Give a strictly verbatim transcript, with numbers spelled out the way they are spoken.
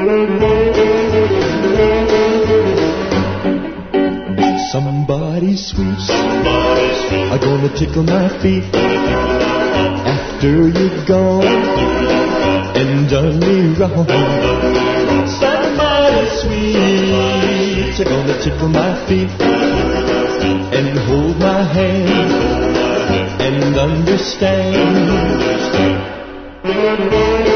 Somebody sweet, somebody sweet, are gonna tickle my feet after you're gone and done me wrong. Somebody sweet, are gonna tickle my feet and hold my hand and understand.